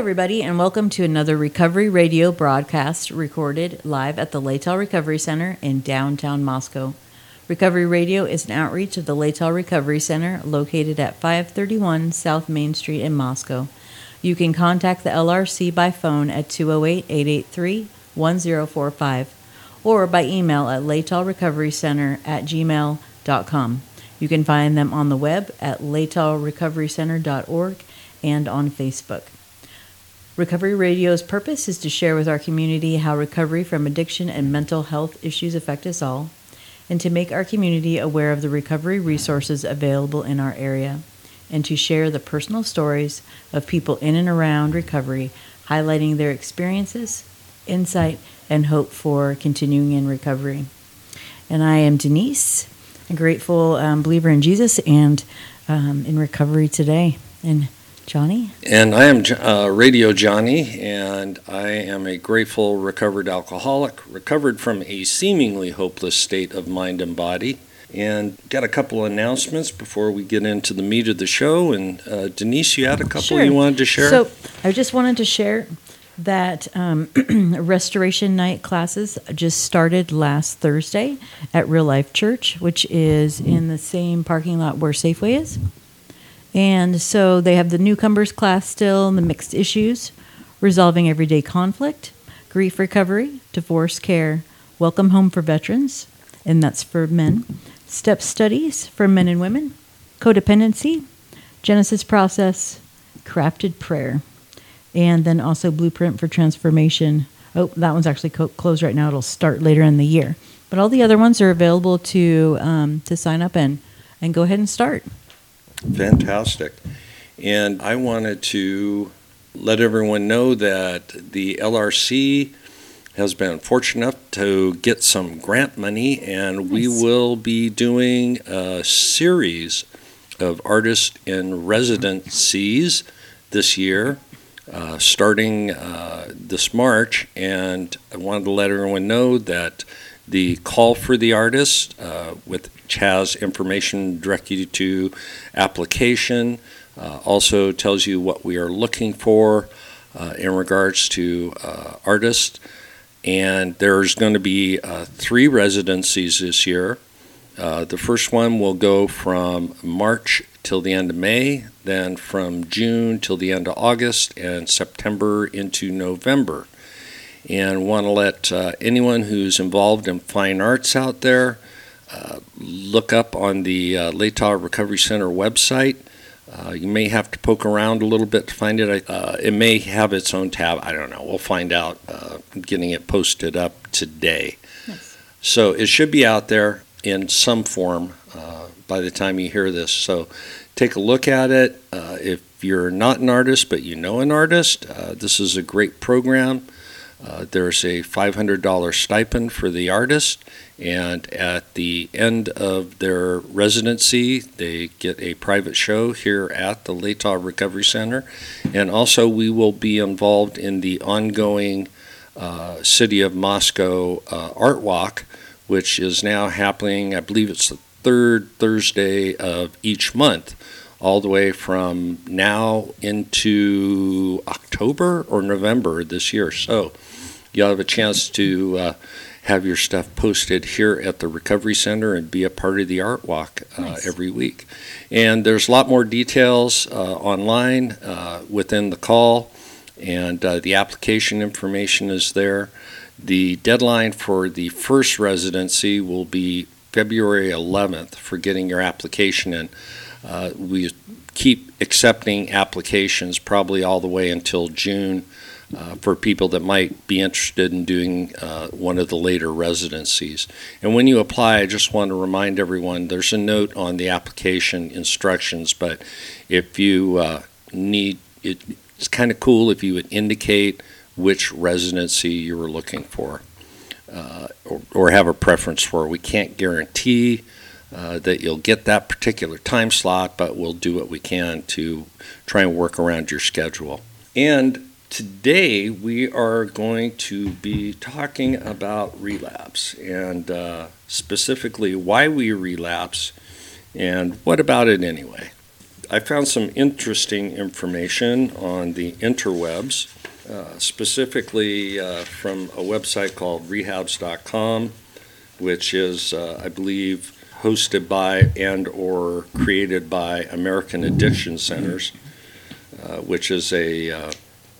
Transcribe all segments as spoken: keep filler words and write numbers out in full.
everybody, and welcome to another Recovery Radio broadcast recorded live at the Laytal Recovery Center in downtown Moscow. Recovery Radio is an outreach of the Laytal Recovery Center located at five thirty-one South Main Street in Moscow. You can contact the L R C by phone at two oh eight, eight eight three, one oh four five or by email at laytalrecoverycenter at gmail dot com. You can find them on the web at laytal recovery center dot org and on Facebook. Recovery Radio's purpose is to share with our community how recovery from addiction and mental health issues affect us all, and to make our community aware of the recovery resources available in our area, and to share the personal stories of people in and around recovery, highlighting their experiences, insight, and hope for continuing in recovery. And I am Denise, a grateful um, believer in Jesus and um, in recovery today. And Johnny? And I am uh, Radio Johnny, and I am a grateful recovered alcoholic, recovered from a seemingly hopeless state of mind and body. And got a couple of announcements before we get into the meat of the show. And uh, Denise, you had a couple sure. you wanted to share? So I just wanted to share that um, Restoration Night classes just started last Thursday at Real Life Church, which is in the same parking lot where Safeway is. And so they have the newcomers class still, and the mixed issues, resolving everyday conflict, grief recovery, divorce care, welcome home for veterans, and that's for men, step studies for men and women, codependency, Genesis process, crafted prayer, and then also blueprint for transformation. Oh, that one's actually co- closed right now. It'll start later in the year. But all the other ones are available to um, to sign up and, and go ahead and start. Fantastic. And I wanted to let everyone know that the L R C has been fortunate enough to get some grant money, and nice. We will be doing a series of artist in residencies this year, uh, starting uh, this March. And I wanted to let everyone know that the call for the artist, uh, with which has information directed to application, uh, also tells you what we are looking for uh, in regards to uh, artists. And there's going to be uh, three residencies this year. Uh, the first one will go from March till the end of May, then from June till the end of August, and September into November. And want to let uh, anyone who's involved in fine arts out there uh, look up on the uh, Laytal Recovery Center website. Uh, you may have to poke around a little bit to find it. Uh, it may have its own tab. I don't know. We'll find out uh, getting it posted up today. Nice. So it should be out there in some form uh, by the time you hear this. So take a look at it. Uh, if you're not an artist but you know an artist, uh, this is a great program. Uh, there's a five hundred dollars stipend for the artist, and at the end of their residency, they get a private show here at the Laytal Recovery Center. And also, we will be involved in the ongoing uh, City of Moscow uh, Art Walk, which is now happening, I believe it's the third Thursday of each month, all the way from now into October or November this year. So you'll have a chance to uh, have your stuff posted here at the Recovery Center and be a part of the Art Walk uh, nice. every week. And there's a lot more details uh, online uh, within the call, and uh, the application information is there. The deadline for the first residency will be February eleventh for getting your application in. Uh, we keep accepting applications probably all the way until June uh, for people that might be interested in doing uh, one of the later residencies. And when you apply, I just want to remind everyone, there's a note on the application instructions, but if you uh, need, it, it's kind of cool if you would indicate which residency you were looking for uh, or, or have a preference for. We can't guarantee Uh, that you'll get that particular time slot, but we'll do what we can to try and work around your schedule. And today we are going to be talking about relapse, and uh, specifically why we relapse and what about it anyway. I found some interesting information on the interwebs, uh, specifically uh, from a website called rehabs dot com, which is, uh, I believe, hosted by and or created by American Addiction Centers, uh, which is a, uh,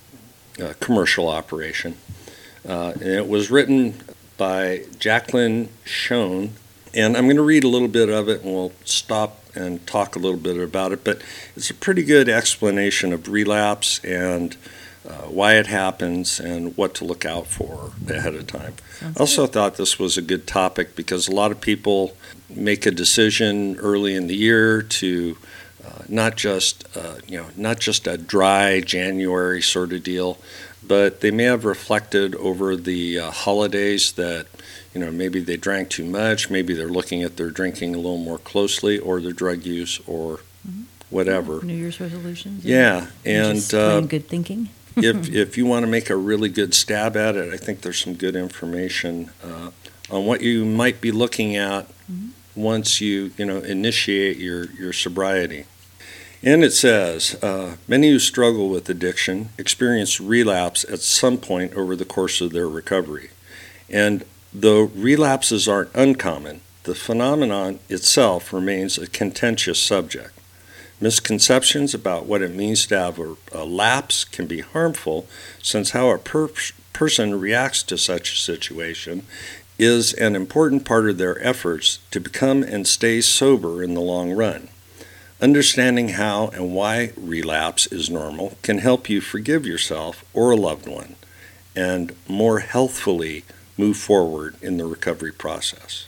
a commercial operation. Uh, and it was written by Jacqueline Schoen, and I'm going to read a little bit of it and we'll stop and talk a little bit about it, but it's a pretty good explanation of relapse and uh, why it happens and what to look out for ahead of time. I also thought this was a good topic because a lot of people make a decision early in the year to uh, not just uh, you know not just a dry January sort of deal, but they may have reflected over the uh, holidays that you know maybe they drank too much, maybe they're looking at their drinking a little more closely, or their drug use, or mm-hmm. whatever. New Year's resolutions. Yeah, and just uh, good thinking. if if you want to make a really good stab at it, I think there's some good information uh, on what you might be looking at mm-hmm. once you you know initiate your your sobriety. And it says, uh, many who struggle with addiction experience relapse at some point over the course of their recovery. And though relapses aren't uncommon, the phenomenon itself remains a contentious subject. Misconceptions about what it means to have a, a lapse can be harmful, since how a per- person reacts to such a situation is an important part of their efforts to become and stay sober in the long run. Understanding how and why relapse is normal can help you forgive yourself or a loved one and more healthfully move forward in the recovery process.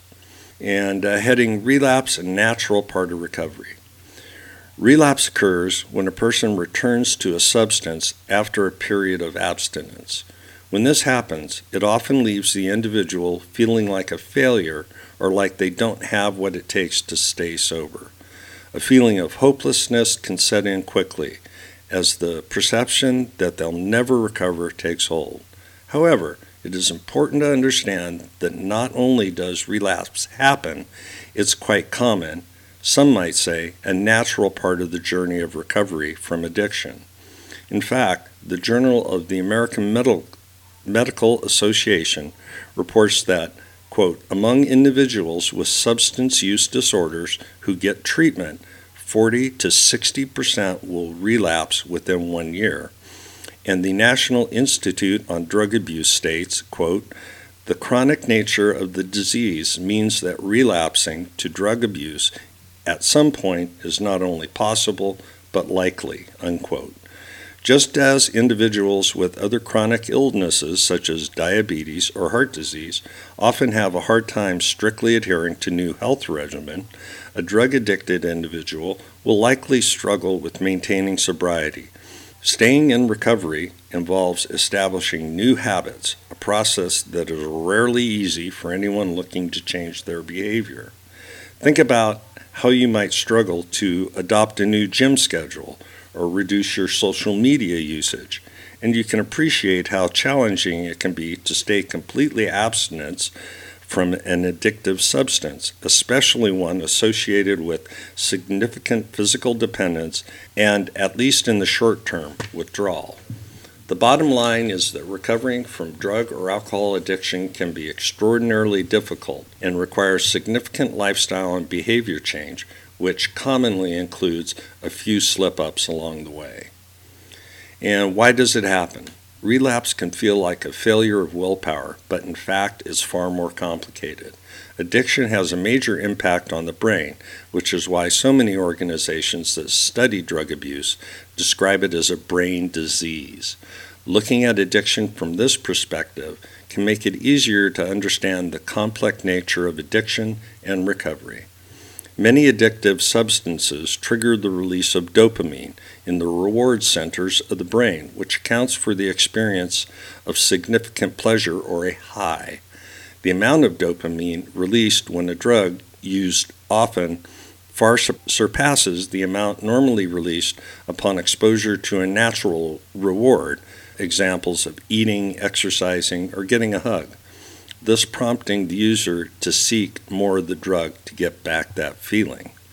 And uh, heading relapse, a natural part of recovery. Relapse occurs when a person returns to a substance after a period of abstinence. When this happens, it often leaves the individual feeling like a failure or like they don't have what it takes to stay sober. A feeling of hopelessness can set in quickly as the perception that they'll never recover takes hold. However, it is important to understand that not only does relapse happen, it's quite common, some might say, a natural part of the journey of recovery from addiction. In fact, the Journal of the American Medical, Medical Association reports that, quote, among individuals with substance use disorders who get treatment, forty to sixty percent will relapse within one year. And the National Institute on Drug Abuse states, quote, the chronic nature of the disease means that relapsing to drug abuse at some point is not only possible, but likely, unquote. Just as individuals with other chronic illnesses such as diabetes or heart disease often have a hard time strictly adhering to new health regimen, a drug-addicted individual will likely struggle with maintaining sobriety. Staying in recovery involves establishing new habits, a process that is rarely easy for anyone looking to change their behavior. Think about how you might struggle to adopt a new gym schedule or reduce your social media usage, and you can appreciate how challenging it can be to stay completely abstinent from an addictive substance, especially one associated with significant physical dependence and, at least in the short term, withdrawal. The bottom line is that recovering from drug or alcohol addiction can be extraordinarily difficult and requires significant lifestyle and behavior change, which commonly includes a few slip-ups along the way. And why does it happen? Relapse can feel like a failure of willpower, but in fact is far more complicated. Addiction has a major impact on the brain, which is why so many organizations that study drug abuse describe it as a brain disease. Looking at addiction from this perspective can make it easier to understand the complex nature of addiction and recovery. Many addictive substances trigger the release of dopamine in the reward centers of the brain, which accounts for the experience of significant pleasure or a high. The amount of dopamine released when a drug used often far surpasses the amount normally released upon exposure to a natural reward, examples of eating, exercising, or getting a hug, thus prompting the user to seek more of the drug to get back that feeling.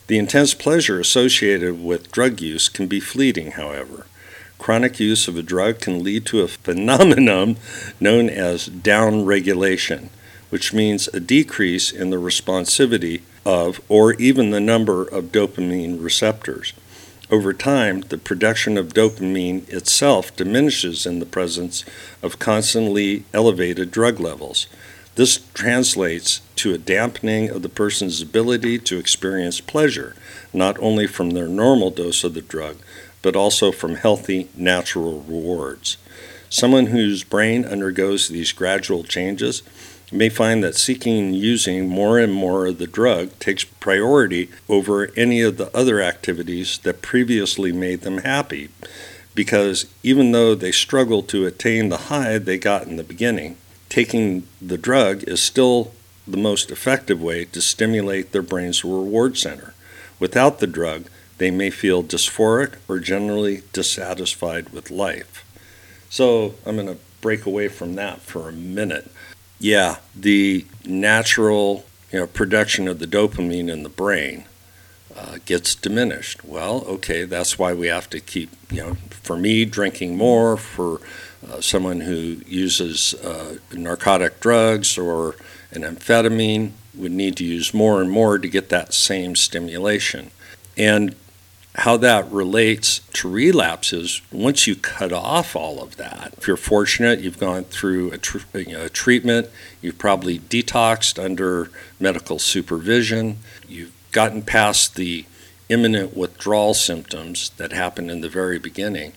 The intense pleasure associated with drug use can be fleeting, however. Chronic use of a drug can lead to a phenomenon known as downregulation, which means a decrease in the responsivity of or even the number of dopamine receptors. Over time, the production of dopamine itself diminishes in the presence of constantly elevated drug levels. This translates to a dampening of the person's ability to experience pleasure, not only from their normal dose of the drug, but also from healthy, natural rewards. Someone whose brain undergoes these gradual changes may find that seeking and using more and more of the drug takes priority over any of the other activities that previously made them happy, because even though they struggle to attain the high they got in the beginning, taking the drug is still the most effective way to stimulate their brain's reward center. Without the drug, they may feel dysphoric or generally dissatisfied with life. So I'm going to break away from that for a minute. Yeah, the natural, you know, production of the dopamine in the brain uh, gets diminished. Well, okay, that's why we have to keep, you know, for me, drinking more, for uh, someone who uses uh, narcotic drugs or an amphetamine would need to use more and more to get that same stimulation. And how that relates to relapses, once you cut off all of that, if you're fortunate, you've gone through a, tr- you know, a treatment, you've probably detoxed under medical supervision, you've gotten past the imminent withdrawal symptoms that happened in the very beginning.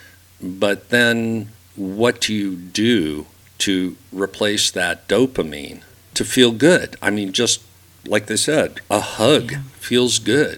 But then what do you do to replace that dopamine to feel good? I mean, just like they said, a hug yeah. feels good.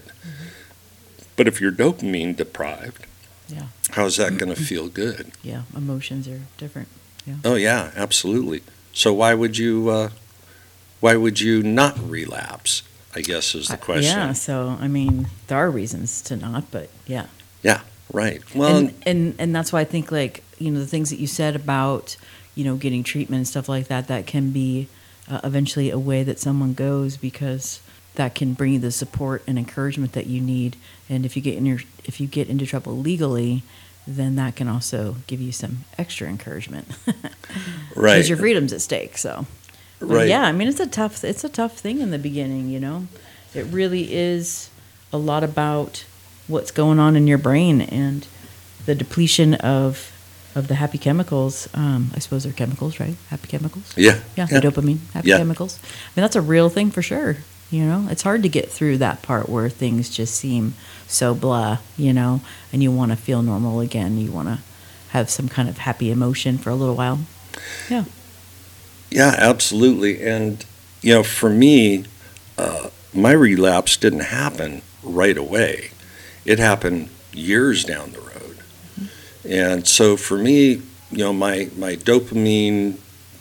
But if you're dopamine deprived, yeah. how is that going to feel good? Yeah, emotions are different. Yeah. Oh yeah, absolutely. So why would you uh, why would you not relapse? I guess is the question. Uh, yeah. So I mean, there are reasons to not, but yeah. Yeah. Right. Well, and and, and that's why I think, like, you know, the things that you said about, you know, getting treatment and stuff like that, that can be uh, eventually a way that someone goes, because that can bring you the support and encouragement that you need. And if you get in your, if you get into trouble legally, then that can also give you some extra encouragement. Right. Because your freedom's at stake. So, but right. yeah, I mean, it's a tough, it's a tough thing in the beginning. You know, it really is a lot about what's going on in your brain and the depletion of of the happy chemicals. Um, I suppose they're chemicals, right? Happy chemicals. Yeah. Yeah. yeah. The dopamine, happy yeah. chemicals. I mean, that's a real thing for sure. You know, it's hard to get through that part where things just seem so blah, you know, and you want to feel normal again. You want to have some kind of happy emotion for a little while. Yeah. Yeah, absolutely. And, you know, for me, uh, my relapse didn't happen right away. It happened years down the road. Mm-hmm. And so for me, you know, my, my dopamine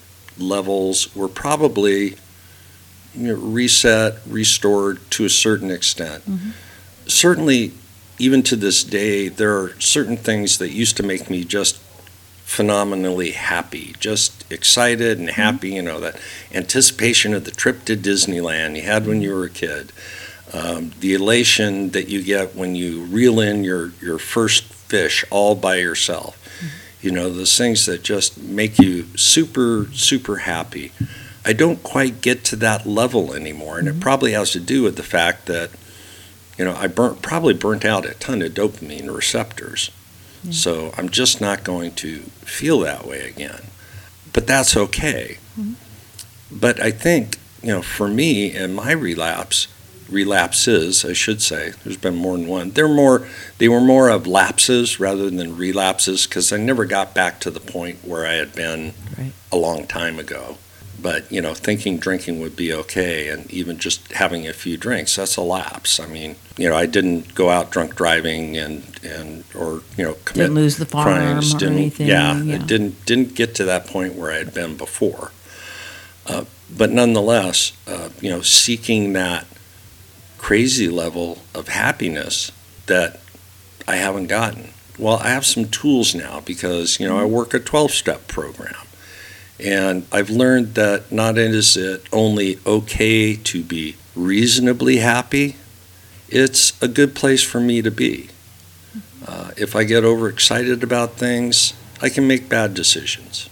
levels were probably, you know, reset, restored to a certain extent. Mm-hmm. Certainly, even to this day, there are certain things that used to make me just phenomenally happy, just excited and happy, mm-hmm. you know, that anticipation of the trip to Disneyland you had when you were a kid, um, the elation that you get when you reel in your, your first fish all by yourself, mm-hmm. you know, those things that just make you super, super happy. I don't quite get to that level anymore, and mm-hmm. it probably has to do with the fact that, you know, I burnt probably burnt out a ton of dopamine receptors, yeah. so I'm just not going to feel that way again. But that's okay. Mm-hmm. But I think, you know, for me and my relapse, relapses, I should say, there's been more than one. They're more, they were more of lapses rather than relapses, because I never got back to the point where I had been right. a long time ago. But, you know, thinking drinking would be okay, and even just having a few drinks, that's a lapse. I mean, you know, I didn't go out drunk driving and, and or, you know, commit didn't lose the farm crimes. Or didn't, anything. Yeah, yeah, it didn't, didn't get to that point where I had been before. Uh, but nonetheless, uh, you know, seeking that crazy level of happiness that I haven't gotten. Well, I have some tools now because, you know, I work a twelve-step program. And I've learned that not only is it only okay to be reasonably happy, it's a good place for me to be. Uh, if I get overexcited about things, I can make bad decisions.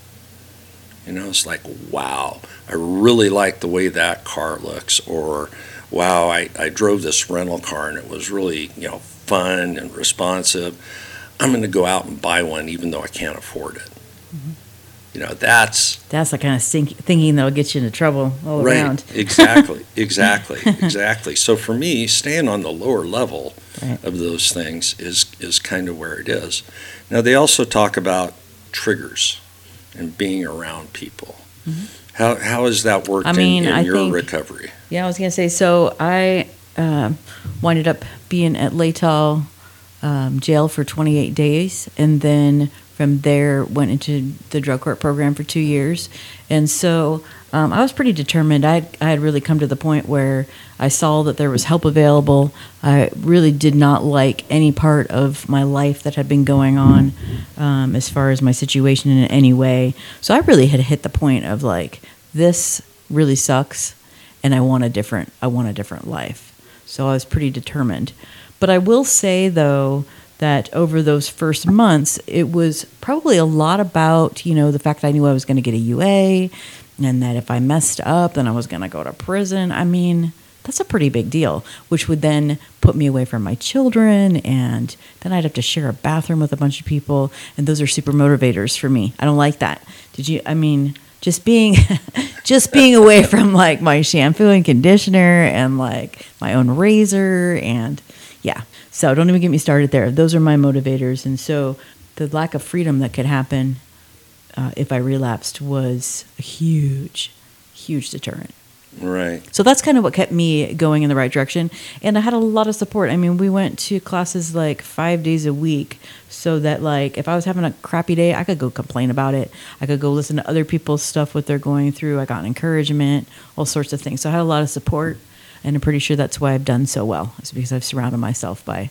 You know, it's like, wow, I really like the way that car looks, or wow, I, I drove this rental car and it was really, you know, fun and responsive. I'm going to go out and buy one even though I can't afford it. Mm-hmm. You know, that's... That's the kind of think, thinking that'll get you into trouble all right, around. Exactly, exactly, exactly. So for me, staying on the lower level right. of those things is, is kind of where it is. Now, they also talk about triggers and being around people. Mm-hmm. How How has that worked I mean, in, in your think, recovery? Yeah, I was going to say, so I uh, winded up being at Laytall um, jail for twenty-eight days, and then from there went into the drug court program for two years. And so um, I was pretty determined. I I had really come to the point where I saw that there was help available. I really did not like any part of my life that had been going on um, as far as my situation in any way. So I really had hit the point of like, this really sucks, and I want a different I want a different life. So I was pretty determined. But I will say, though, that over those first months, it was probably a lot about, you know, the fact that I knew I was going to get a U A, and that if I messed up, then I was going to go to prison. I mean, that's a pretty big deal, which would then put me away from my children, and then I'd have to share a bathroom with a bunch of people, and those are super motivators for me. I don't like that. Did you, I mean, just being, just being away from like my shampoo and conditioner and like my own razor, and yeah. So don't even get me started there. Those are my motivators. And so the lack of freedom that could happen uh, if I relapsed was a huge, huge deterrent. Right. So that's kind of what kept me going in the right direction. And I had a lot of support. I mean, we went to classes like five days a week, so that like if I was having a crappy day, I could go complain about it. I could go listen to other people's stuff, what they're going through. I got encouragement, all sorts of things. So I had a lot of support. And I'm pretty sure that's why I've done so well. It's because I've surrounded myself by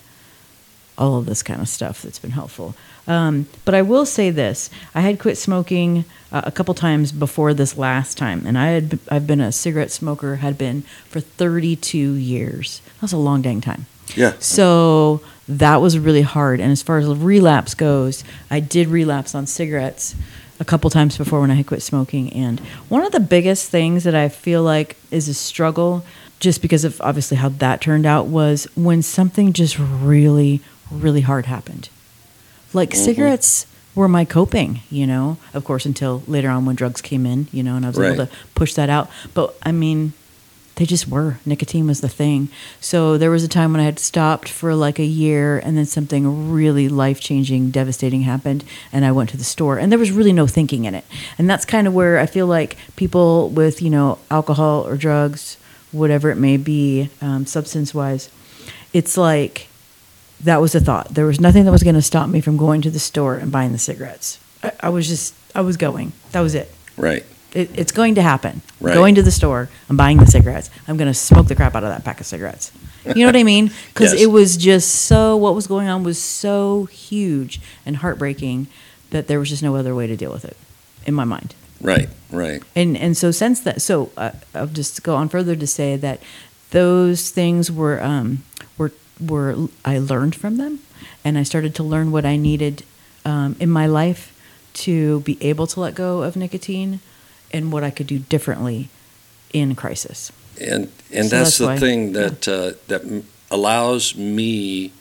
all of this kind of stuff that's been helpful. Um, but I will say this. I had quit smoking uh, a couple times before this last time. And I had, I've been a cigarette smoker, had been for thirty-two years. That was a long dang time. Yeah. So that was really hard. And as far as relapse goes, I did relapse on cigarettes a couple times before when I had quit smoking. And one of the biggest things that I feel like is a struggle, just because of obviously how that turned out, was when something just really, really hard happened. Like mm-hmm. cigarettes were my coping, you know, of course, until later on when drugs came in, you know, and I was right. able to push that out. But I mean, they just were. Nicotine was the thing. So there was a time when I had stopped for like a year, and then something really life-changing, devastating happened, and I went to the store, and there was really no thinking in it. And that's kind of where I feel like people with, you know, alcohol or drugs, whatever it may be, um, substance-wise, it's like that was a thought. There was nothing that was going to stop me from going to the store and buying the cigarettes. I, I was just, I was going. That was it. Right. It, it's going to happen. Right. Going to the store, I'm buying the cigarettes. I'm going to smoke the crap out of that pack of cigarettes. You know what I mean? Because yes. it was just so, what was going on was so huge and heartbreaking that there was just no other way to deal with it in my mind. Right, right. And and so since that, so uh, I'll just go on further to say that those things were um, were were I learned from them, and I started to learn what I needed um, in my life to be able to let go of nicotine, and what I could do differently in crisis. And and so that's, that's the why, thing that yeah. uh, that allows me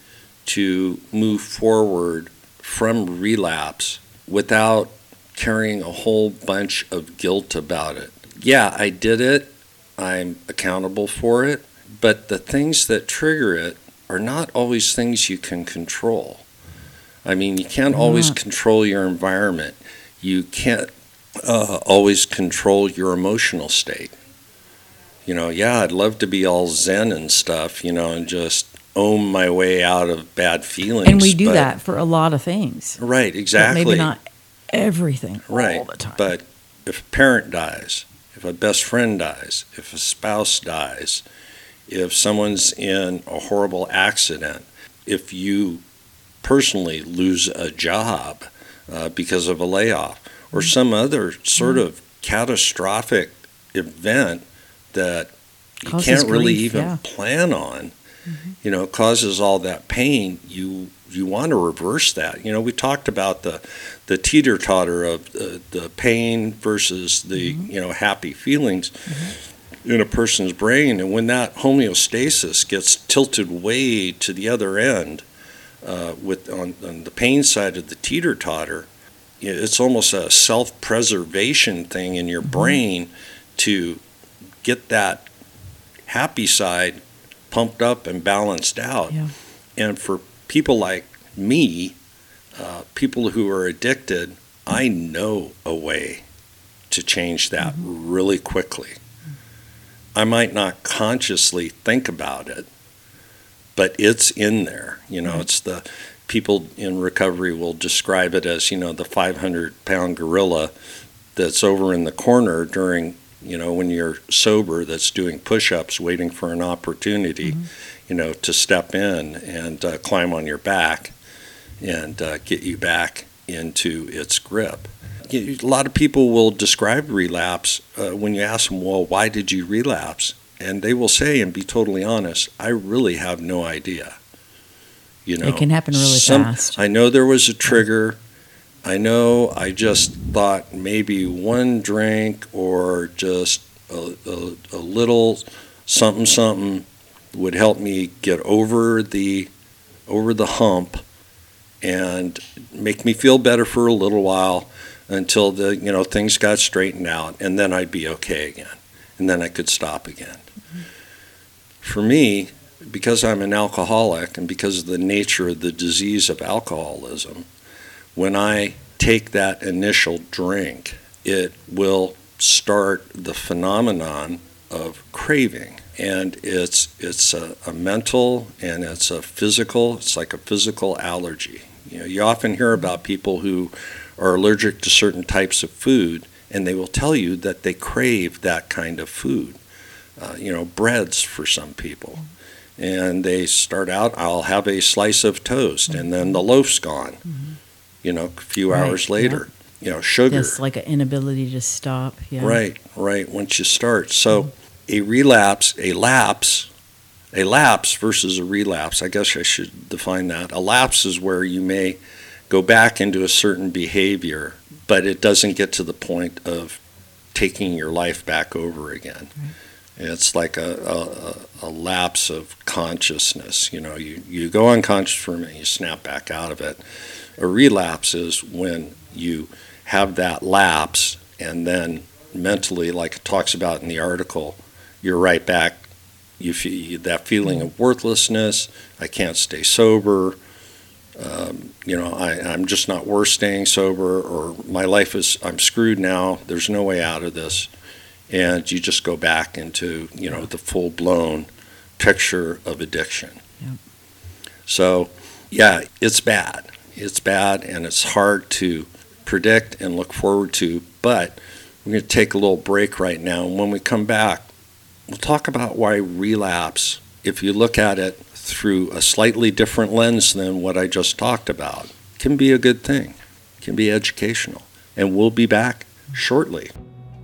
to move forward from relapse without carrying a whole bunch of guilt about it. Yeah, I did it. I'm accountable for it. But the things that trigger it are not always things you can control. I mean, you can't always control your environment. You can't uh, always control your emotional state. You know, yeah, I'd love to be all zen and stuff, you know, and just own my way out of bad feelings. And we do but, that for a lot of things. Right, exactly. But maybe not everything right. all the time. But if a parent dies, if a best friend dies, if a spouse dies, if someone's in a horrible accident, if you personally lose a job uh, because of a layoff, or some other sort mm-hmm. of catastrophic event that you Causes can't really grief, even yeah. plan on, Mm-hmm. you know, causes all that pain, you you want to reverse that. You know, we talked about the the teeter-totter of the, the pain versus the, Mm-hmm. you know, happy feelings Mm-hmm. in a person's brain. And when that homeostasis gets tilted way to the other end, uh, with on, on the pain side of the teeter-totter, it's almost a self-preservation thing in your Mm-hmm. brain to get that happy side pumped up and balanced out. Yeah. And for people like me, uh, people who are addicted, I know a way to change that Mm-hmm. really quickly. I might not consciously think about it, but it's in there. You know, Right. it's the people in recovery will describe it as, you know, the five hundred pound gorilla that's over in the corner during, you know, when you're sober, that's doing push-ups, waiting for an opportunity, Mm-hmm. you know, to step in and uh, climb on your back and uh, get you back into its grip. You- A lot of people will describe relapse uh, when you ask them, well, why did you relapse? And they will say, and be totally honest, I really have no idea. You know, It can happen really some- fast. I know there was a trigger. I know I just thought maybe one drink or just a, a, a little something something would help me get over the over the hump and make me feel better for a little while until the you know things got straightened out, and then I'd be okay again, and then I could stop again. Mm-hmm. For me, because I'm an alcoholic and because of the nature of the disease of alcoholism, when I take that initial drink, it will start the phenomenon of craving. And it's it's a, a mental and it's a physical, it's like a physical allergy. You know, you often hear about people who are allergic to certain types of food, and they will tell you that they crave that kind of food. Uh, you know, breads for some people. And they start out, I'll have a slice of toast, and then the loaf's gone. Mm-hmm. You know, a few Right, hours later. You know, sugar. Yes, like an inability to stop. Yeah. Right, right, once you start. So a relapse, a lapse, a lapse versus a relapse, I guess I should define that. A lapse is where you may go back into a certain behavior, but it doesn't get to the point of taking your life back over again. Right. It's like a, a, a lapse of consciousness. You know, you, you go unconscious for a minute, you snap back out of it. A relapse is when you have that lapse and then mentally, like it talks about in the article, you're right back. You feel that feeling of worthlessness. I can't stay sober. Um, you know, I, I'm just not worth staying sober, or my life is, I'm screwed now. There's no way out of this. And you just go back into, you know, the full-blown picture of addiction. Yep. So, yeah, it's bad. It's bad, and it's hard to predict and look forward to. But we're going to take a little break right now. And when we come back, we'll talk about why relapse, if you look at it through a slightly different lens than what I just talked about, can be a good thing, can be educational. And we'll be back shortly.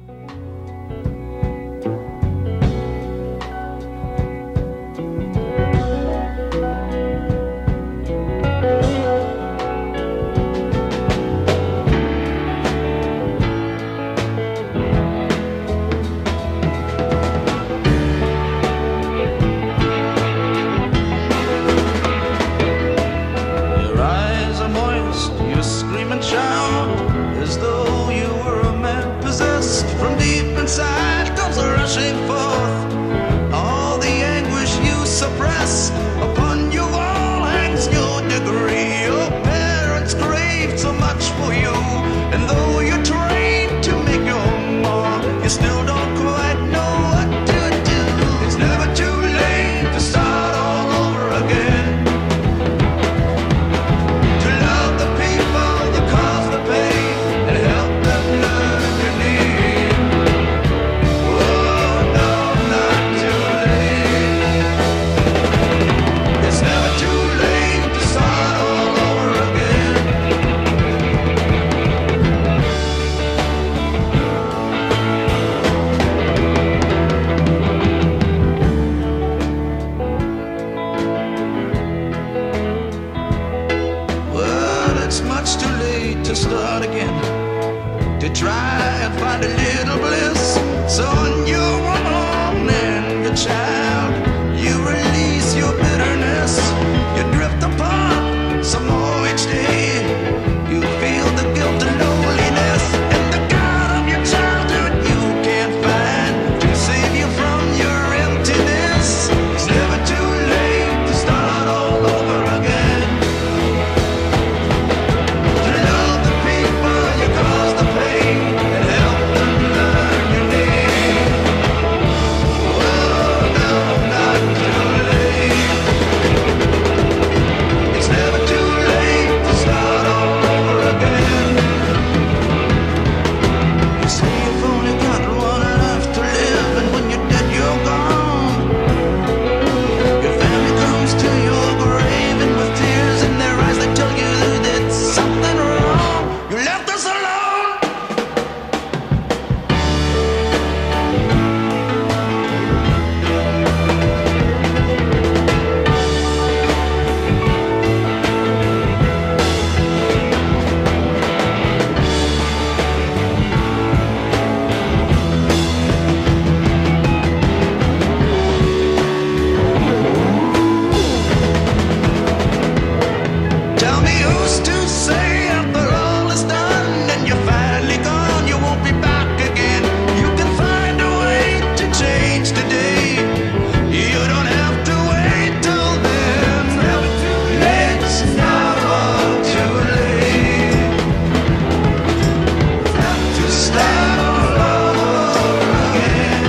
Your eyes are moist, you scream and shout as though you were a man possessed. From deep inside comes a rushing forth all the anguish you suppress. Upon your wall hangs your degree. Your parents craved so much for you, and though you're trained to make your mark, you still don't quite know what to do. It's never too late to start all over again. To love the people that cause the pain and help them learn your need. Oh no, You try and find a little bliss. So when you're alone and your child, you release your bitterness. You drift apart some more each day. You feel the guilt and loneliness. And the God of your childhood you can't find to save you from your emptiness. It's never too late to start all over again. To love the people you cause the pain and help them learn your name. Oh, no, not too late. It's never too late to start all over again. You say you've only got one life to live, and when you're dead, you're gone. Your family comes to your grave, and with tears in their eyes, they tell you they did something wrong. You left us alone. Tell me who's to say after all is done and you're finally gone, you won't be back again. You can find a way to change today. You don't have to wait till then. It's never too late. It's never too late. To start all over again.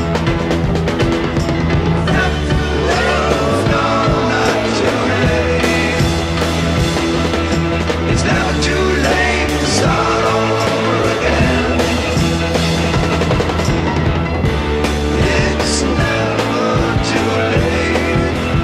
No, no, not too late. It's never too late to start all over again. It's never too late.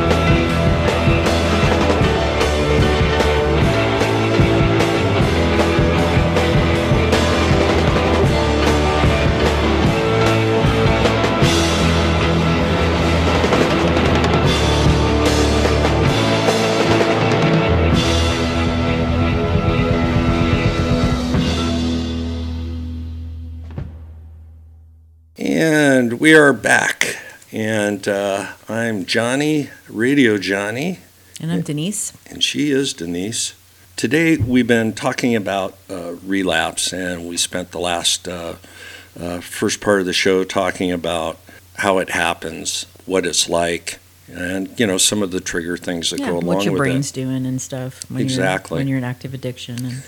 And we are back. And uh, I'm Johnny, Radio Johnny, And I'm Denise. and she is Denise. Today we've been talking about uh, relapse, and we spent the last uh, uh, first part of the show talking about how it happens, what it's like, and you know some of the trigger things that Yeah, go along what your with brain's it. doing and stuff. When Exactly. You're, when you're in active addiction. And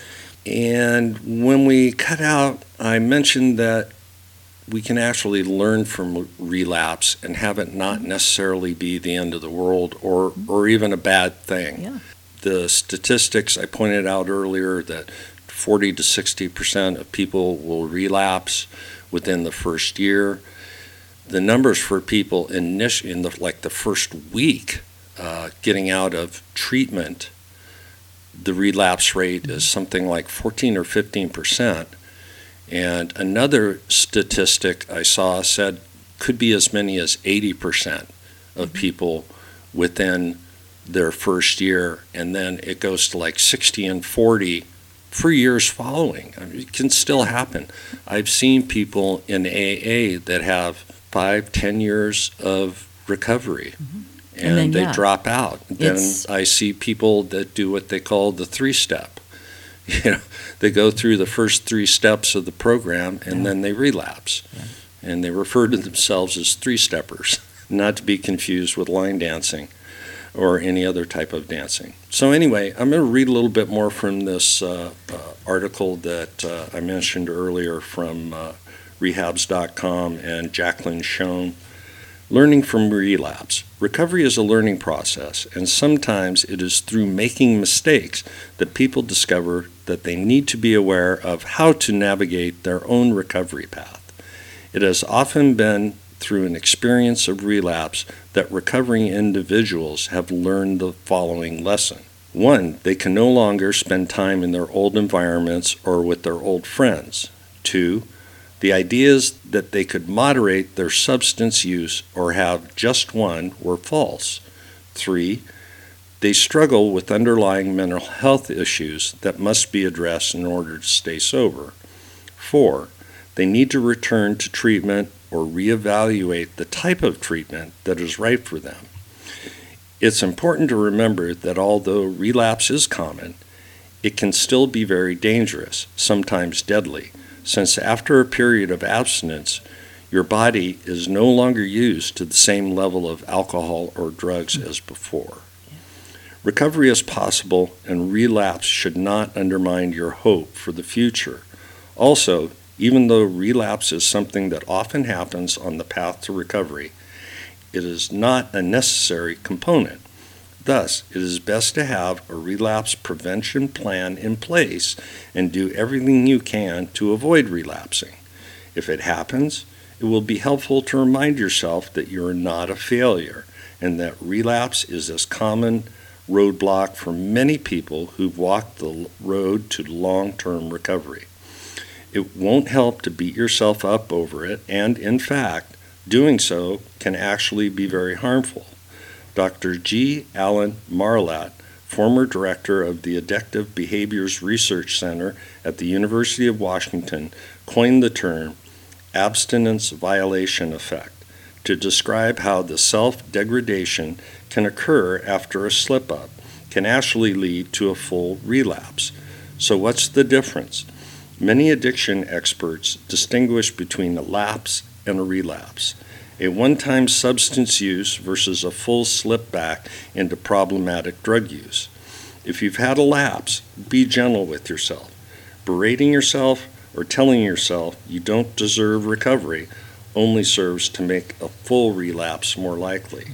And when we cut out, I mentioned that we can actually learn from relapse and have it not necessarily be the end of the world or, or even a bad thing. yeah, The statistics I pointed out earlier that forty to sixty percent of people will relapse within the first year. The numbers for people in, in the, like the first week uh, getting out of treatment, the relapse rate is something like fourteen or fifteen percent. And another statistic I saw said could be as many as eighty percent of people within their first year, and then it goes to like sixty and forty for years following. I mean, it can still happen. I've seen people in A A that have five, ten years of recovery, and, And then, they yeah, drop out. Then it's- I see people that do what they call the three-step. You know, they go through the first three steps of the program, and Yeah. then they relapse. Yeah. And they refer to themselves as three-steppers, not to be confused with line dancing or any other type of dancing. So anyway, I'm going to read a little bit more from this uh, uh, article that uh, I mentioned earlier from uh, rehabs dot com and Jacqueline Schoen. Learning from relapse. Recovery is a learning process, and sometimes it is through making mistakes that people discover that they need to be aware of how to navigate their own recovery path. It has often been through an experience of relapse that recovering individuals have learned the following lesson. One, they can no longer spend time in their old environments or with their old friends. Two, the ideas that they could moderate their substance use or have just one were false. Three, they struggle with underlying mental health issues that must be addressed in order to stay sober. Four, they need to return to treatment or reevaluate the type of treatment that is right for them. It's important to remember that although relapse is common, it can still be very dangerous, sometimes deadly, since after a period of abstinence, your body is no longer used to the same level of alcohol or drugs as before. Recovery is possible, and relapse should not undermine your hope for the future. Also, even though relapse is something that often happens on the path to recovery, it is not a necessary component. Thus, it is best to have a relapse prevention plan in place and do everything you can to avoid relapsing. If it happens, it will be helpful to remind yourself that you are not a failure and that relapse is a common roadblock for many people who've walked the road to long-term recovery. It won't help to beat yourself up over it, and in fact, doing so can actually be very harmful. Doctor G. Alan Marlatt, former director of the Addictive Behaviors Research Center at the University of Washington, coined the term abstinence violation effect to describe how the self-degradation can occur after a slip-up can actually lead to a full relapse. So what's the difference? Many addiction experts distinguish between a lapse and a relapse, a one-time substance use versus a full slip back into problematic drug use. If you've had a lapse, be gentle with yourself. Berating yourself or telling yourself you don't deserve recovery only serves to make a full relapse more likely.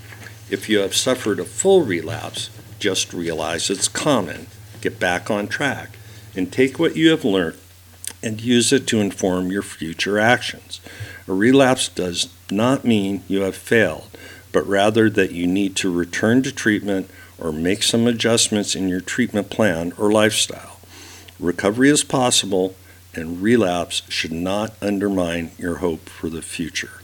If you have suffered a full relapse, just realize it's common. Get back on track and take what you have learned and use it to inform your future actions. A relapse does not mean you have failed, but rather that you need to return to treatment or make some adjustments in your treatment plan or lifestyle. Recovery is possible, and relapse should not undermine your hope for the future.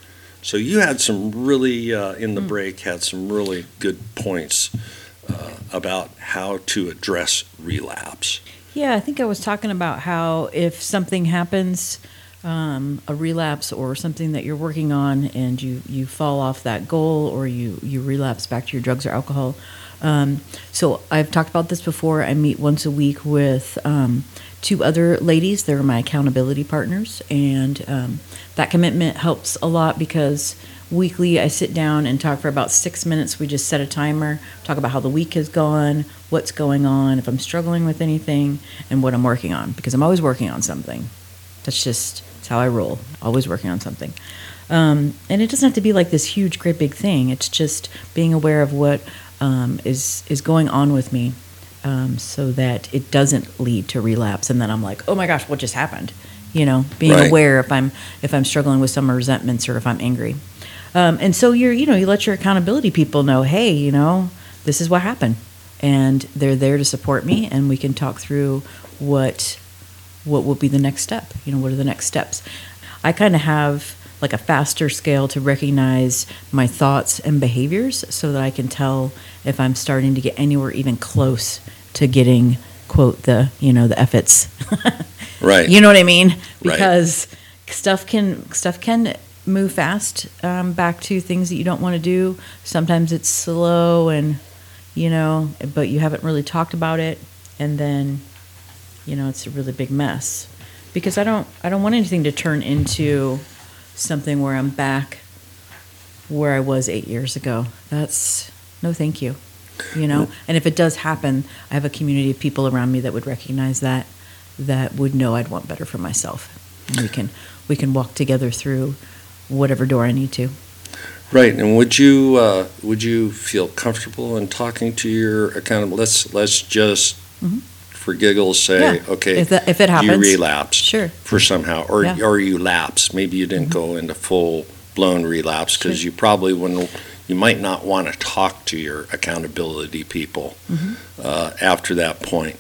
So you had some really, uh, in the mm. break, had some really good points uh, about how to address relapse. Yeah, I think I was talking about how if something happens, um, a relapse or something that you're working on, and you, you fall off that goal, or you, you relapse back to your drugs or alcohol. Um, so I've talked about this before. I meet once a week with um, two other ladies. They're my accountability partners, and um, that commitment helps a lot because weekly I sit down and talk for about six minutes. We just set a timer, talk about how the week has gone, what's going on, if I'm struggling with anything, and what I'm working on, because I'm always working on something. That's just that's how I roll, always working on something. Um, and it doesn't have to be like this huge, great big thing. It's just being aware of what um, is is going on with me, um, so that it doesn't lead to relapse. And then I'm like, oh my gosh, what just happened? You know, being right. aware if I'm if I'm struggling with some resentments or if I'm angry. Um, and so you're, you know, you let your accountability people know, hey, you know, this is what happened, and they're there to support me, and we can talk through what what will be the next step. You know, what are the next steps? I kind of have like a faster scale to recognize my thoughts and behaviors, so that I can tell if I'm starting to get anywhere even close to getting, quote, the, you know, the F-its. Right. You know what I mean? Because right. stuff can stuff can move fast um, back to things that you don't want to do. Sometimes it's slow, and you know, but you haven't really talked about it, and then, you know, it's a really big mess. Because I don't I don't want anything to turn into something where I'm back where I was eight years ago. That's no thank you. You know? And if it does happen, I have a community of people around me that would recognize that, that would know I'd want better for myself. And we can we can walk together through whatever door I need to. Right. And would you uh, would you feel comfortable in talking to your accountable? Let's let's just mm-hmm. for giggles say, yeah. okay, if, that, if it happens, you relapsed sure. for somehow, or yeah. or you lapsed. Maybe you didn't mm-hmm. go into full blown relapse because sure. you probably wouldn't. You might not want to talk to your accountability people mm-hmm. uh, after that point.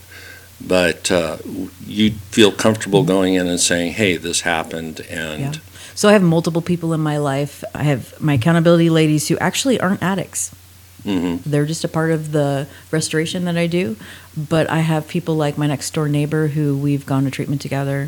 But uh, you'd feel comfortable mm-hmm. going in and saying, hey, this happened. And yeah. So I have multiple people in my life. I have my accountability ladies who actually aren't addicts. Mm-hmm. They're just a part of the restoration that I do. But I have people like my next door neighbor who we've gone to treatment together.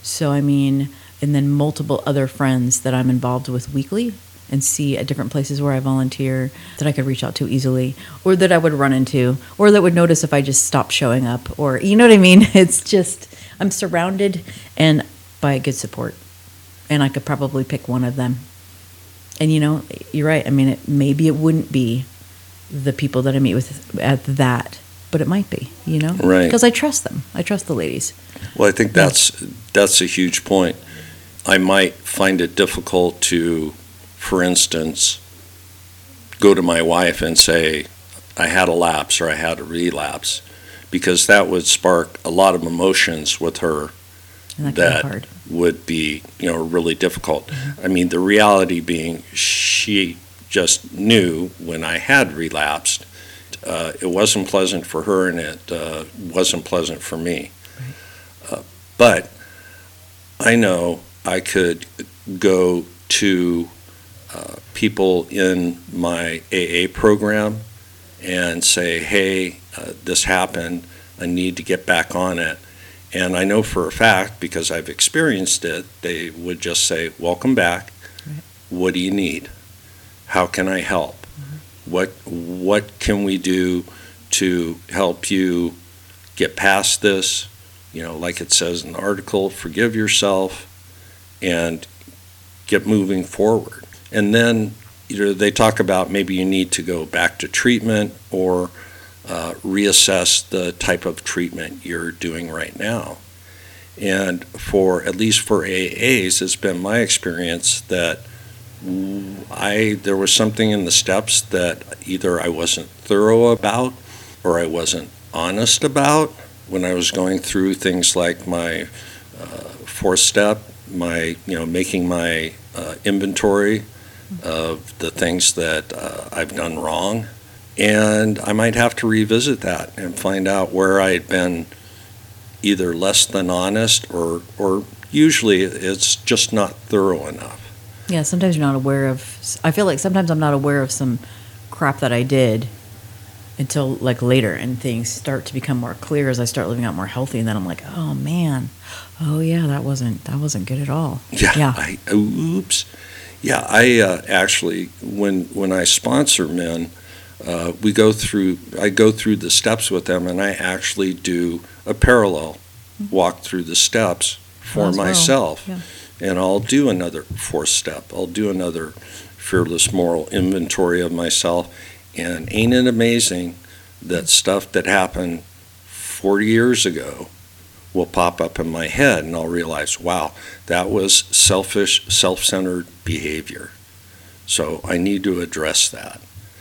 So, I mean, and then multiple other friends that I'm involved with weekly and see at different places where I volunteer that I could reach out to easily, or that I would run into, or that would notice if I just stopped showing up, or, you know what I mean? It's just, I'm surrounded and by good support, and I could probably pick one of them. And, you know, you're right. I mean, it, maybe it wouldn't be the people that I meet with at that, but it might be, you know? Right. Because I trust them. I trust the ladies. Well, I think that's that's a huge point. I might find it difficult to, for instance, go to my wife and say, I had a lapse or I had a relapse, because that would spark a lot of emotions with her And that, that can be hard. would be, you know, really difficult. I mean, the reality being she just knew when I had relapsed, uh, it wasn't pleasant for her and it uh, wasn't pleasant for me. Right. Uh, but I know I could go to uh, people in my A A program and say, hey, uh, this happened, I need to get back on it. And I know for a fact, because I've experienced it, they would just say, welcome back. Right. What do you need? How can I help? Mm-hmm. What what can we do to help you get past this? You know, like it says in the article, forgive yourself and get moving forward. And then, you know, they talk about maybe you need to go back to treatment or Uh, reassess the type of treatment you're doing right now. And for, at least for A As, it's been my experience that I, there was something in the steps that either I wasn't thorough about or I wasn't honest about when I was going through things like my uh, fourth step, my, you know, making my uh, inventory of the things that uh, I've done wrong. And I might have to revisit that and find out where I had been either less than honest or, or usually it's just not thorough enough. Yeah, sometimes you're not aware of, I feel like sometimes I'm not aware of some crap that I did until like later, and things start to become more clear as I start living out more healthy, and then I'm like, oh man, oh yeah, that wasn't, that wasn't good at all. Yeah, Yeah. I, oops. Yeah, I uh, actually, when, when I sponsor men, Uh, we go through, I go through the steps with them, and I actually do a parallel walk through the steps for As well, myself. yeah. And I'll do another fourth step. I'll do another fearless moral inventory of myself. And ain't it amazing that stuff that happened forty years ago will pop up in my head, and I'll realize, wow, that was selfish, self-centered behavior. So I need to address that.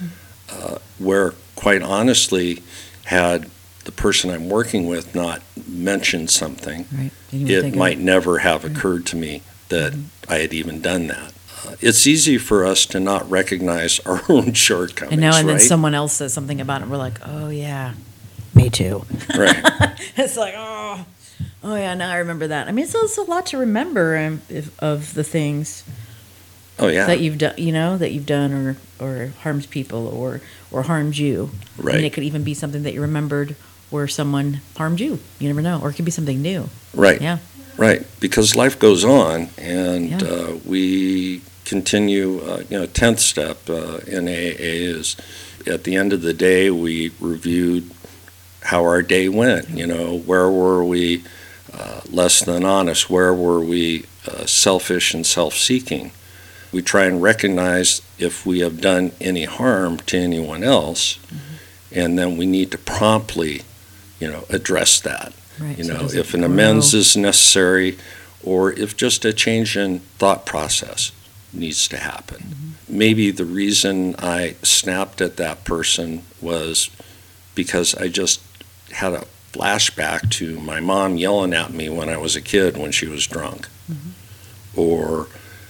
Uh, where, quite honestly, had the person I'm working with not mentioned something, Right. Didn't even it think of might never have Right. occurred to me that Mhm. I had even done that. Uh, it's easy for us to not recognize our own shortcomings, I know, and then right? someone else says something about it, and we're like, oh yeah, me too. Right. It's like, oh, oh yeah, now I remember that. I mean, it's, it's a lot to remember um, if, of the things Oh, yeah. that you've done, you know, that you've done or or harmed people or or harmed you. I Right. mean, it could even be something that you remembered where someone harmed you. You never know, or it could be something new. Right. Yeah. Right, because life goes on, and Yeah. uh, we continue, uh, you know, tenth step uh, in A A is, at the end of the day, we reviewed how our day went, you know, where were we uh, less than honest, where were we uh, selfish and self-seeking. We try and recognize if we have done any harm to anyone else, mm-hmm. and then we need to promptly, you know, address that. Right. You so know, does it if an grow? amends is necessary, or if just a change in thought process needs to happen. Mm-hmm. Maybe the reason I snapped at that person was because I just had a flashback to my mom yelling at me when I was a kid when she was drunk. Mm-hmm. Or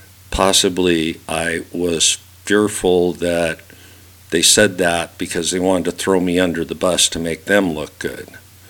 possibly I was fearful that they said that because they wanted to throw me under the bus to make them look good.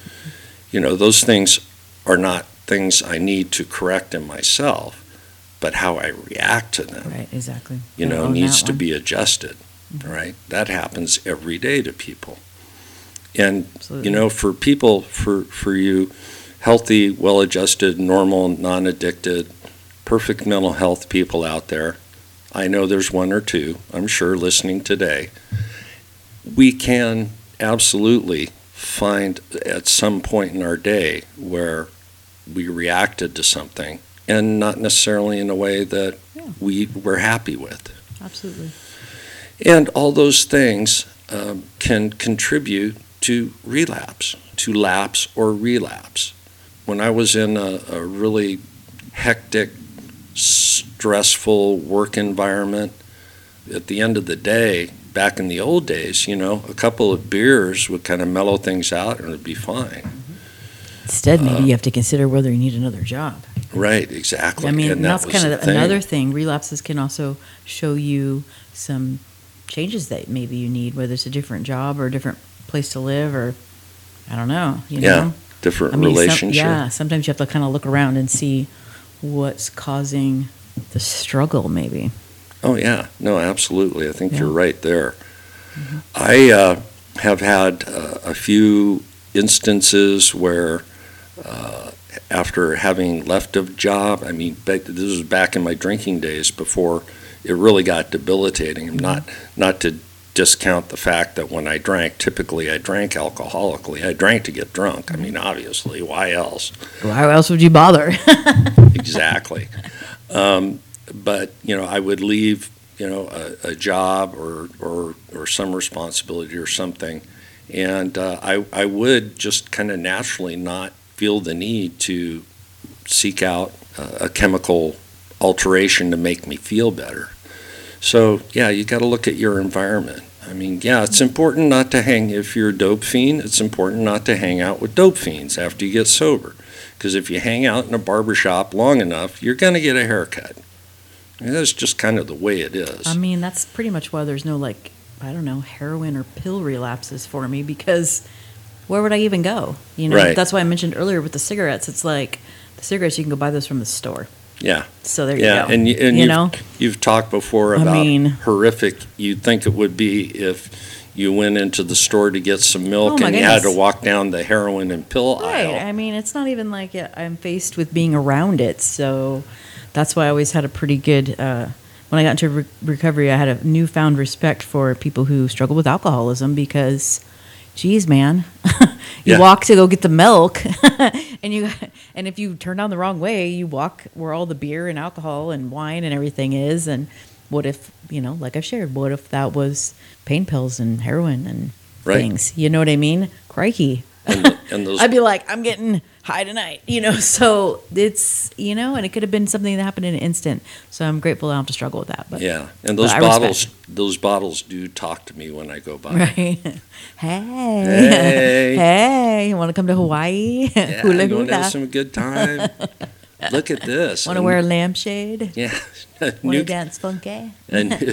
You know, those things are not things I need to correct in myself, but how I react to them, Right, exactly. you I know, own needs that to one. be adjusted, Mhm. right? That happens every day to people. And, Absolutely. you know, for people, for, for you, healthy, well-adjusted, normal, non-addicted, perfect mental health people out there. I know there's one or two, I'm sure, listening today. We can absolutely find at some point in our day where we reacted to something, and not necessarily in a way that Yeah. we were happy with. Absolutely. And all those things um, can contribute to relapse, to lapse or relapse. When I was in a, a really hectic, stressful work environment, at the end of the day, back in the old days, you know, a couple of beers would kind of mellow things out and it would be fine. Instead, maybe Uh, you have to consider whether you need another job. Right, exactly. I mean, And that that's was kind the of thing. another thing. Relapses can also show you some changes that maybe you need, whether it's a different job or a different place to live, or I don't know. You Yeah, know? different I mean, some- relationship. yeah, sometimes you have to kind of look around and see what's causing the struggle, maybe. Oh, yeah. No, absolutely. I think Yeah. you're right there. I uh, have had uh, a few instances where, uh, after having left a job, I mean, back, this was back in my drinking days before it really got debilitating. And Not, not to discount the fact that when I drank, typically I drank alcoholically. I drank to get drunk. I mean, obviously, why else? Why else would you bother? Exactly. Um, but, you know, I would leave, you know, a, a job or, or, or some responsibility or something, and uh, I, I would just kind of naturally not feel the need to seek out uh, a chemical alteration to make me feel better. So, yeah, you got to look at your environment. I mean, yeah, it's important not to hang, if you're a dope fiend, it's important not to hang out with dope fiends after you get sober. Because if you hang out in a barbershop long enough, you're going to get a haircut. And that's just kind of the way it is. I mean, that's pretty much why there's no, like, I don't know, heroin or pill relapses for me, because where would I even go? You know, Right. that's why I mentioned earlier with the cigarettes. It's like the cigarettes, you can go buy those from the store. Yeah. So there you Yeah, go. and, y- and you you've, know, you've talked before I about mean- horrific you'd think it would be if you went into the store to get some milk Oh, my and you had to goodness. walk down the heroin and pill right? aisle. I mean, it's not even like uh, I'm faced with being around it. So that's why I always had a pretty good. Uh, when I got into re- recovery, I had a newfound respect for people who struggle with alcoholism because, geez, man, you Yeah. walk to go get the milk, and you and if you turn down the wrong way, you walk where all the beer and alcohol and wine and everything is. And what if, you know, like I've shared, what if that was pain pills and heroin and Right. things? You know what I mean? Crikey. And, the- and those I'd be like, I'm getting high tonight, you know. So it's, you know, and it could have been something that happened in an instant. So I'm grateful I don't have to struggle with that. But yeah, and those I bottles, respect. those bottles do talk to me when I go by. right, hey, Hey. hey, you want to come to Hawaii? Yeah, hula you want to hula. have some good time? Look at this. Want to wear a lampshade? Yeah, a Want to new, dance funky? a, new,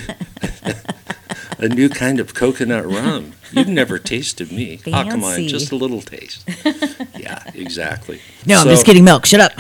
a new kind of coconut rum. You've never tasted me. Oh, come on, Fancy. just a little taste. Yeah, exactly. No, I'm So- just kidding. Milk. Shut up.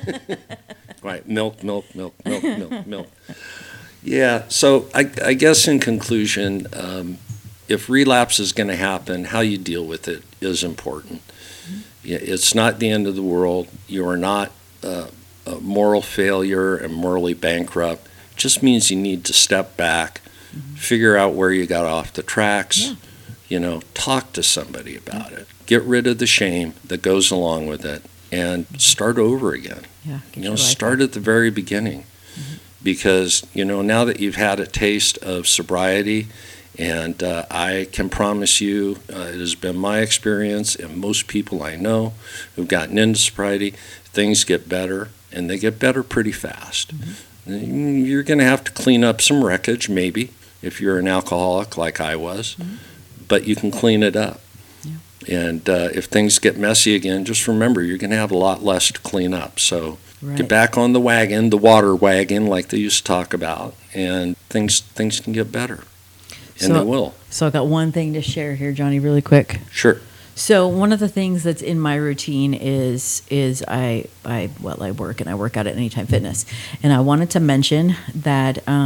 Right, milk, milk, milk, milk, milk, milk. Yeah, so I, I guess in conclusion, um, if relapse is going to happen, how you deal with it is important. Yeah, it's not the end of the world. You are not uh, a moral failure and morally bankrupt. It just means you need to step back, figure out where you got off the tracks, Yeah. you know, talk to somebody about it. Get rid of the shame that goes along with it and start over again. Yeah. get You your know, life start at the very beginning. Because, you know, now that you've had a taste of sobriety, and uh, I can promise you, uh, it has been my experience, and most people I know who've gotten into sobriety, things get better, and they get better pretty fast. Mm, You're going to have to clean up some wreckage, maybe, if you're an alcoholic like I was, but you can clean it up. And uh, if things get messy again, just remember you're going to have a lot less to clean up. So Right. get back on the wagon, the water wagon, like they used to talk about, and things things can get better, and So- they will. So I got one thing to share here, Johnny, really quick. Sure. So one of the things that's in my routine is is I I well I work and I work out at Anytime Fitness, and I wanted to mention that um,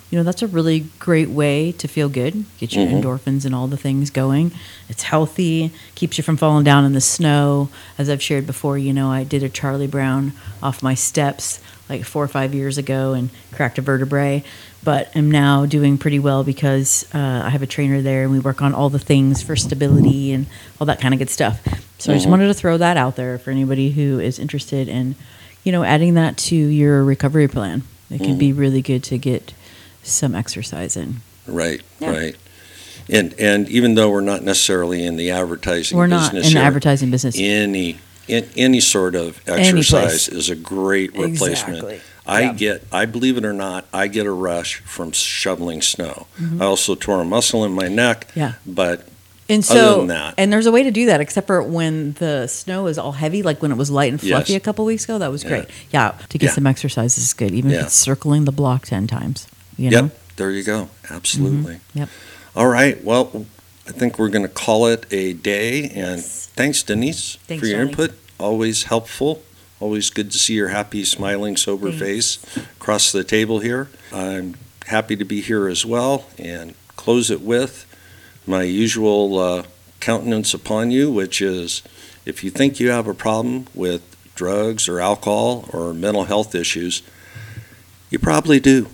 you know, that's a really great way to feel good, get your Mhm. endorphins and all the things going. It's healthy, keeps you from falling down in the snow. As I've shared before, you know, I did a Charlie Brown off my steps like four or five years ago and cracked a vertebrae, but am now doing pretty well because uh, I have a trainer there and we work on all the things for stability and all that kind of good stuff. So I just Mhm. wanted to throw that out there for anybody who is interested in, you know, adding that to your recovery plan. It can Mhm. be really good to get some exercise in. Right, Yeah. right. And and even though we're not necessarily in the advertising We're not business in the here, advertising business. any in, any sort of Any exercise place. is a great replacement. Exactly. I Yeah. get, I believe it or not, I get a rush from shoveling snow. Mhm. I also tore a muscle in my neck, Yeah. but And Other so, than that- and there's a way to do that, except for when the snow is all heavy, like when it was light and fluffy Yes. a couple weeks ago. That was Yeah. great. Yeah, to get Yeah. some exercise is good, even Yeah. if it's circling the block ten times. You yep, know? there you go. Absolutely. Yep. All right. Well, I think we're going to call it a day. And Yes. thanks, Denise, Thanks, for your Johnny. input. Always helpful. Always good to see your happy, smiling, sober Thanks. face across the table here. I'm happy to be here as well. And close it with my usual uh, countenance upon you, which is if you think you have a problem with drugs or alcohol or mental health issues, you probably do.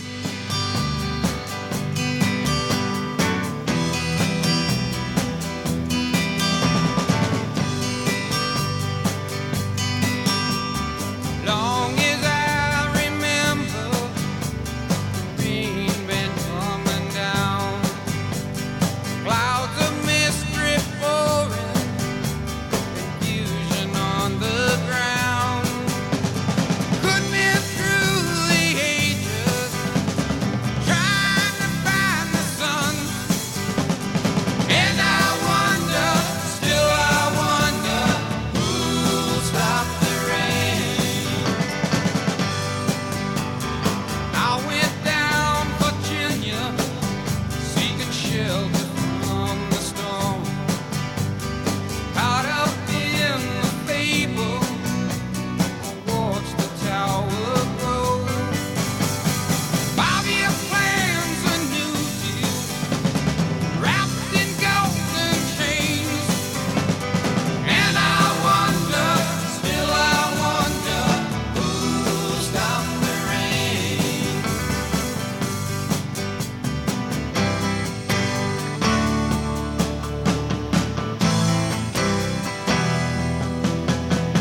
Long as I remember, the rain been coming down, clouds of mystery pouring, confusion on the ground. Could be through the ages, trying to find the sun, and I wonder, still I wonder, who'll stop the rain. I went down Virginia, seeking shelter from the storm. Caught up in the fable, I watched the tower grow. Five-year plans, a new deal, wrapped in golden chains. And I wonder, still I wonder, who'll stop the rain.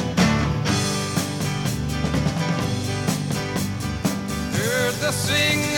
Heard the sing